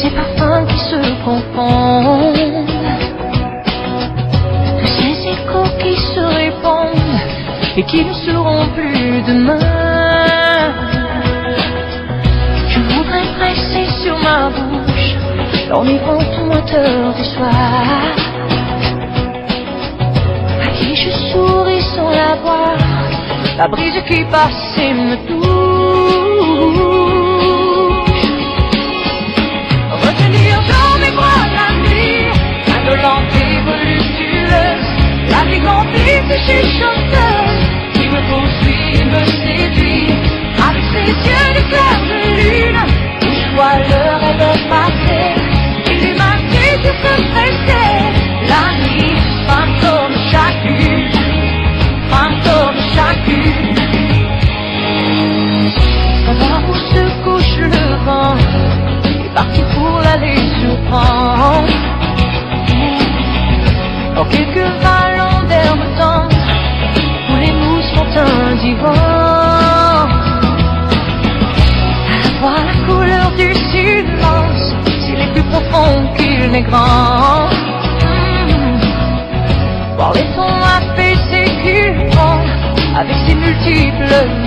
ces parfums qui se confondent, tous ces échos qui se répondent et qui ne seront plus demain. Je voudrais presser sur ma bouche l'enivrante moiteur du soir, à qui je souris sans la voir, la brise qui passe et me touche. Retenir dans mes bras la nuit, indolente et voluptueuse, la vie complice et chuchoteuse, qui me poursuit et me séduit, avec ses yeux de clair de lune, où je vois le rêve passer, et l'humanité se presser. La nuit, fantôme chacune, fantôme chacune. Savoir où se couche le vent, est parti pour l'aller surprendre. Dans quelques vallons d'herbe tendre, où les mousses font un divan. Voir la couleur du silence, s'il est plus profond qu'il n'est grand. Voir les tons apaiser ses cuivres, avec ses multiples